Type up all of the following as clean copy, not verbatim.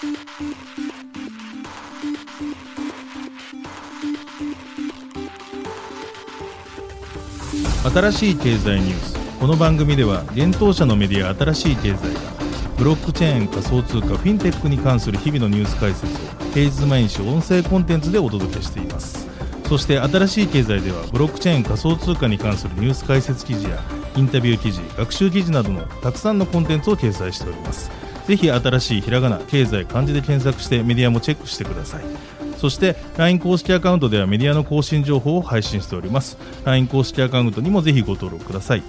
新しい経済ニュース。この番組では現当社のメディア新しい経済がブロックチェーン、仮想通貨、フィンテックに関する日々のニュース解説を平日毎日音声コンテンツでお届けしています。そして新しい経済ではブロックチェーン、仮想通貨に関するニュース解説記事やインタビュー記事、学習記事などのたくさんのコンテンツを掲載しております。ぜひ新しいひらがな、経済、漢字で検索してメディアもチェックしてください。そして LINE 公式アカウントではメディアの更新情報を配信しております。 LINE 公式アカウントにもぜひご登録ください。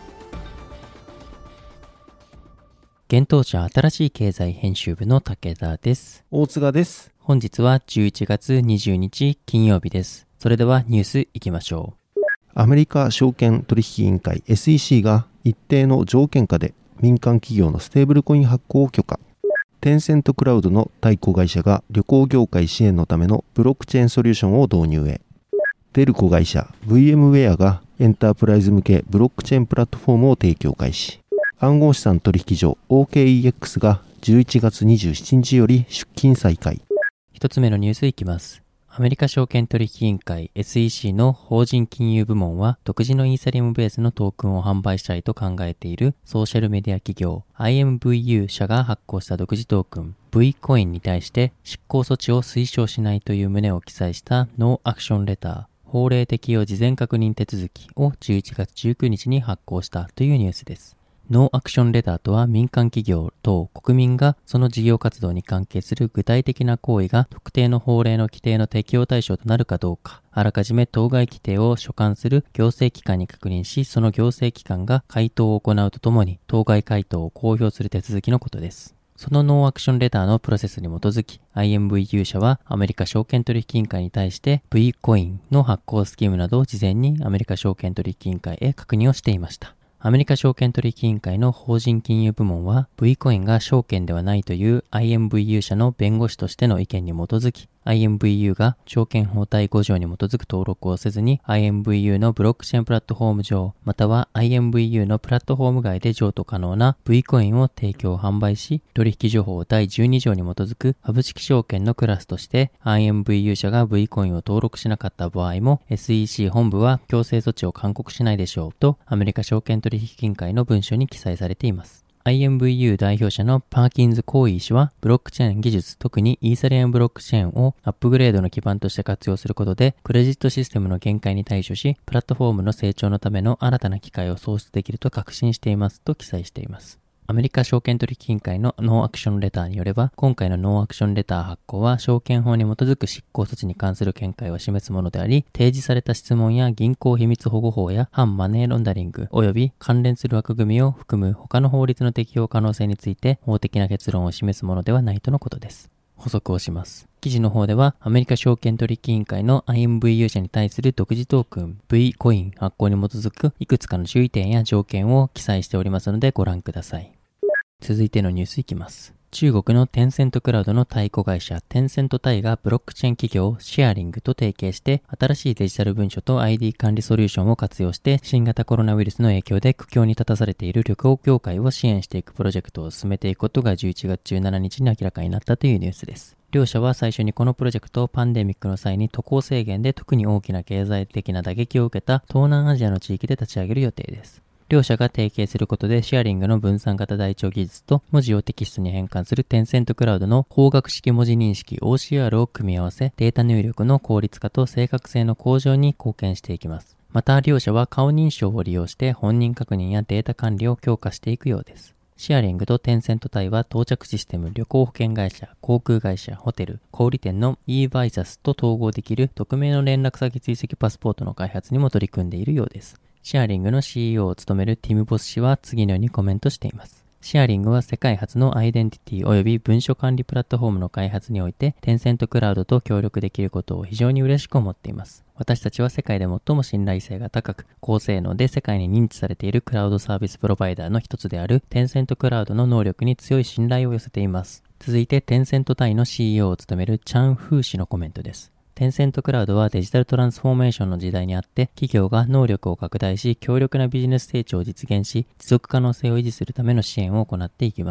現当社新しい経済編集部の武田です。 大塚です。 本日は11月20日金曜日です。それではニュースいきましょう。 アメリカ証券取引委員会 SEC が一定の条件下で民間企業のステーブルコイン発行を許可。テンセントクラウドの対抗会社が旅行業界支援のためのブロックチェーンソリューションを導入へ。デル子会社 VMware がエンタープライズ向けブロックチェーンプラットフォームを提供開始。暗号資産取引所 OKEX が11月27日より出勤再開。 一つ目のニュースいきます。アメリカ証券取引委員会 SEC の法人金融部門は独自のイーサリアムベースのトークンを販売したいと考えているソーシャルメディア企業 IMVU 社が発行した独自トークン V コインに対して執行措置を推奨しないという旨を記載したノーアクションレター法令適用事前確認手続きを11月19日に発行したというニュースです。ノーアクションレターとは民間企業等国民がその事業活動に関係する具体的な行為が特定の法令の規定の適用対象となるかどうか、あらかじめ当該規定を所管する行政機関に確認し、その行政機関が回答を行うとともに当該回答を公表する手続きのことです。そのノーアクションレターのプロセスに基づき、IMVU 社はアメリカ証券取引委員会に対して V コインの発行スキームなどを事前にアメリカ証券取引委員会へ確認をしていました。アメリカ証券取引委員会の法人金融部門は V コインが証券ではないという IMVU 社の弁護士としての意見に基づき、IMVU が証券法第5条に基づく登録をせずに IMVU のブロックチェーンプラットフォーム上、または IMVU のプラットフォーム外で譲渡可能な V コインを提供販売し、取引所法第12条に基づく株式証券のクラスとして IMVU 社が V コインを登録しなかった場合も SEC 本部は強制措置を勧告しないでしょうとアメリカ証券取引委員会の文書に記載されています。IMVU 代表者のパーキンズ・コーイー氏は、ブロックチェーン技術、特にイーサリアムブロックチェーンをアップグレードの基盤として活用することで、クレジットシステムの限界に対処し、プラットフォームの成長のための新たな機会を創出できると確信していますと記載しています。アメリカ証券取引委員会のノーアクションレターによれば、今回のノーアクションレター発行は証券法に基づく執行措置に関する見解を示すものであり、提示された質問や銀行秘密保護法や反マネーロンダリング及び関連する枠組みを含む他の法律の適用可能性について法的な結論を示すものではないとのことです。補足をします。記事の方ではアメリカ証券取引委員会の IMVU 社に対する独自トークン V コイン発行に基づくいくつかの注意点や条件を記載しておりますのでご覧ください。続いてのニュースいきます。中国のテンセントクラウドの対抗会社テンセントタイがブロックチェーン企業シェアリングと提携して新しいデジタル文書と ID 管理ソリューションを活用して新型コロナウイルスの影響で苦境に立たされている旅行業界を支援していくプロジェクトを進めていくことが11月17日に明らかになったというニュースです。両社は最初にこのプロジェクトをパンデミックの際に渡航制限で特に大きな経済的な打撃を受けた東南アジアの地域で立ち上げる予定です。両社が提携することでシェアリングの分散型台帳技術と文字をテキストに変換するテンセントクラウドの光学式文字認識 OCR を組み合わせデータ入力の効率化と正確性の向上に貢献していきます。また両社は顔認証を利用して本人確認やデータ管理を強化していくようです。シェアリングとテンセントタイは到着システム、旅行保険会社、航空会社、ホテル、小売店の eVisas と統合できる匿名の連絡先追跡パスポートの開発にも取り組んでいるようです。シェアリングの CEO を務めるティム・ボス氏は次のようにコメントしています。シェアリングは世界初のアイデンティティ及び文書管理プラットフォームの開発においてテンセントクラウドと協力できることを非常に嬉しく思っています。私たちは世界で最も信頼性が高く、高性能で世界に認知されているクラウドサービスプロバイダーの一つであるテンセントクラウドの能力に強い信頼を寄せています。続いてテンセントタイの CEO を務めるチャン・フー氏のコメントです。テンセントクラウドはデジタルトランスフォーメーションの時代にあって企業が能力を拡大し強力なビジネス成長を実現し持続可能性を維持するための支援を行っていきます。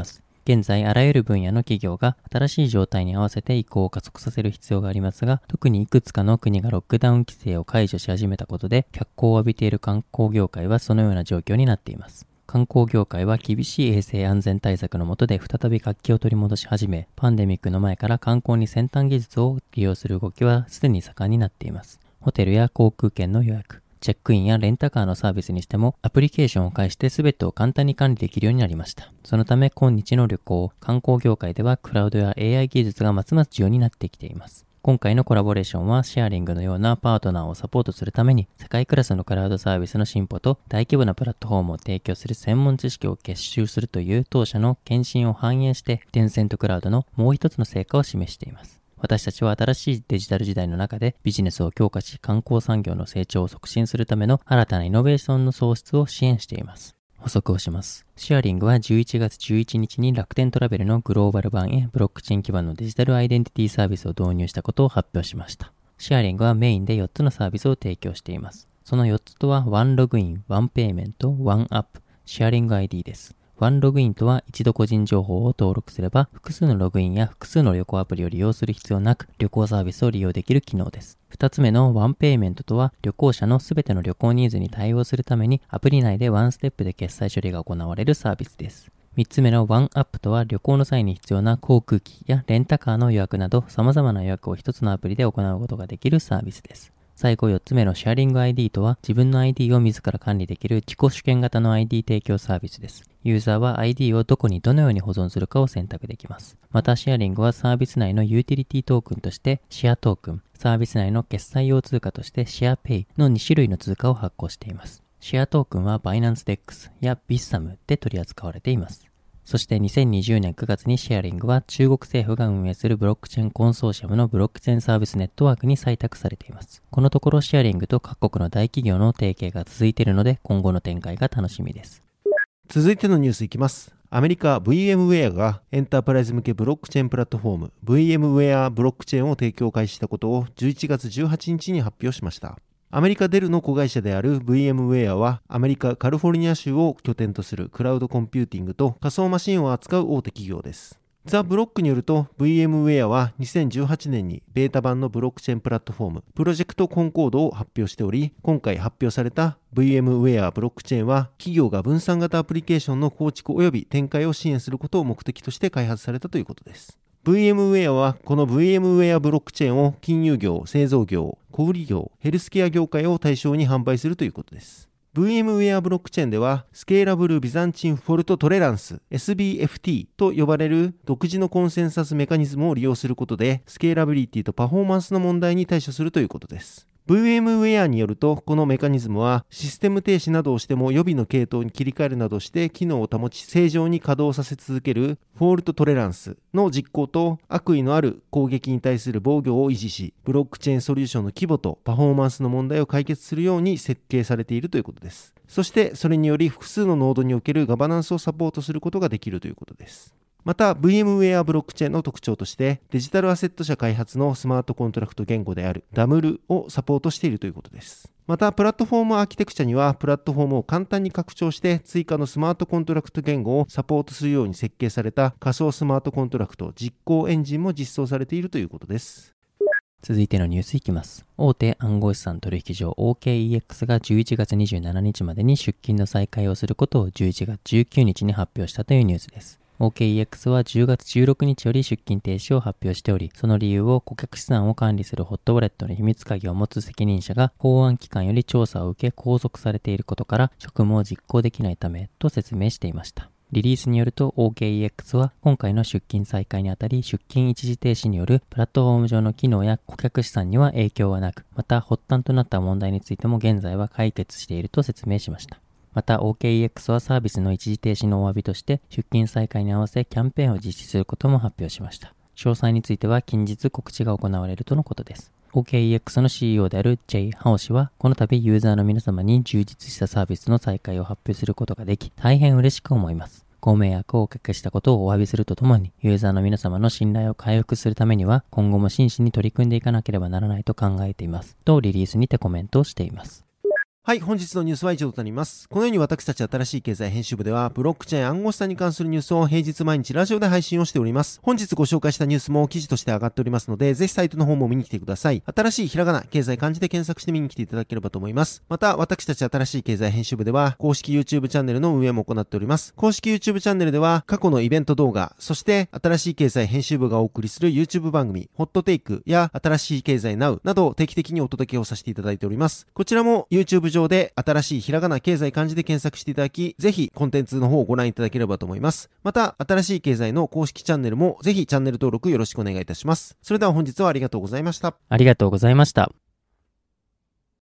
現在あらゆる分野の企業が新しい状態に合わせて移行を加速させる必要がありますが、特にいくつかの国がロックダウン規制を解除し始めたことで脚光を浴びている観光業界はそのような状況になっています。観光業界は厳しい衛生安全対策の下で再び活気を取り戻し始め、パンデミックの前から観光に先端技術を利用する動きはすでに盛んになっています。ホテルや航空券の予約、チェックインやレンタカーのサービスにしてもアプリケーションを介して全てを簡単に管理できるようになりました。そのため今日の旅行、観光業界ではクラウドや AI 技術がますます重要になってきています。今回のコラボレーションはシェアリングのようなパートナーをサポートするために世界クラスのクラウドサービスの進歩と大規模なプラットフォームを提供する専門知識を結集するという当社の献身を反映してテンセントクラウドのもう一つの成果を示しています。私たちは新しいデジタル時代の中でビジネスを強化し観光産業の成長を促進するための新たなイノベーションの創出を支援しています。補足をします。シェアリングは11月11日に楽天トラベルのグローバル版へブロックチェーン基盤のデジタルアイデンティティサービスを導入したことを発表しました。シェアリングはメインで4つのサービスを提供しています。その4つとはワンログイン、ワンペイメント、ワンアップ、シェアリング ID です。ワンログインとは一度個人情報を登録すれば複数のログインや複数の旅行アプリを利用する必要なく旅行サービスを利用できる機能です。2つ目のワンペイメントとは旅行者のすべての旅行ニーズに対応するためにアプリ内でワンステップで決済処理が行われるサービスです。3つ目のワンアップとは旅行の際に必要な航空機やレンタカーの予約など様々な予約を1つのアプリで行うことができるサービスです。最後4つ目のシェアリング ID とは自分の ID を自ら管理できる自己主権型の ID 提供サービスです。ユーザーは ID をどこにどのように保存するかを選択できます。またシェアリングはサービス内のユーティリティトークンとしてシェアトークン、サービス内の決済用通貨としてシェアペイの2種類の通貨を発行しています。シェアトークンはバイナンス DEX やビッサムで取り扱われています。そして2020年9月にシェアリングは中国政府が運営するブロックチェーンコンソーシアムのブロックチェーンサービスネットワークに採択されています。このところシェアリングと各国の大企業の提携が続いているので今後の展開が楽しみです。 続いてのニュースいきます。アメリカ VMware がエンタープライズ向けブロックチェーンプラットフォーム VMware ブロックチェーンを提供開始したことを11月18日に発表しました。アメリカデルの子会社である VMware はアメリカカリフォルニア州を拠点とするクラウドコンピューティングと仮想マシンを扱う大手企業です。ザ・ブロックによると VMware は2018年にベータ版のブロックチェーンプラットフォームプロジェクトコンコードを発表しており、今回発表された VMware ブロックチェーンは企業が分散型アプリケーションの構築及び展開を支援することを目的として開発されたということです。VMware はこの VMware ブロックチェーンを金融業、製造業、小売業、ヘルスケア業界を対象に販売するということです。VMware ブロックチェーンではスケーラブル・ビザンチン・フォルト・トレランス SBFT と呼ばれる独自のコンセンサスメカニズムを利用することでスケーラビリティとパフォーマンスの問題に対処するということです。VMware によるとこのメカニズムはシステム停止などをしても予備の系統に切り替えるなどして機能を保ち正常に稼働させ続けるフォールトトレランスの実行と悪意のある攻撃に対する防御を維持しブロックチェーンソリューションの規模とパフォーマンスの問題を解決するように設計されているということです。そしてそれにより複数のノードにおけるガバナンスをサポートすることができるということです。また VMware ブロックチェーンの特徴としてデジタルアセット社開発のスマートコントラクト言語である DAML をサポートしているということです。またプラットフォームアーキテクチャにはプラットフォームを簡単に拡張して追加のスマートコントラクト言語をサポートするように設計された仮想スマートコントラクト実行エンジンも実装されているということです。 続いてのニュースいきます。大手暗号資産取引所 OKEX が11月27日までに出金の再開をすることを11月19日に発表したというニュースです。OKEX は10月16日より出金停止を発表しており、その理由を顧客資産を管理するホットウォレットの秘密鍵を持つ責任者が公安機関より調査を受け拘束されていることから職務を実行できないためと説明していました。リリースによると OKEX は今回の出金再開にあたり出金一時停止によるプラットフォーム上の機能や顧客資産には影響はなく、また発端となった問題についても現在は解決していると説明しました。また OKEX はサービスの一時停止のお詫びとして出金再開に合わせキャンペーンを実施することも発表しました。詳細については近日告知が行われるとのことです。OKEX の CEO である Jay Hao 氏はこの度ユーザーの皆様に充実したサービスの再開を発表することができ大変嬉しく思います。ご迷惑をおかけしたことをお詫びするとともにユーザーの皆様の信頼を回復するためには今後も真摯に取り組んでいかなければならないと考えていますとリリースにてコメントをしています。 はい、本日のニュースは以上となります。このように私たち新しい経済編集部では、ブロックチェーン暗号資産に関するニュースを平日毎日ラジオで配信をしております。本日ご紹介したニュースも記事として上がっておりますので、ぜひサイトの方も見に来てください。新しいひらがな、経済漢字で検索して見に来ていただければと思います。また、私たち新しい経済編集部では、公式 YouTube チャンネルの運営も行っております。公式 YouTube チャンネルでは、過去のイベント動画、そして新しい経済編集部がお送りする YouTube 番組、ホットテイクや新しい経済 Now などを定期的にお届けをさせていただいております。こちらも YouTube 上で新しいひらがな経済漢字で検索していただき、ぜひコンテンツの方をご覧いただければと思います。また、新しい経済の公式チャンネルもぜひチャンネル登録よろしくお願いいたします。それでは本日はありがとうございました。 ありがとうございました。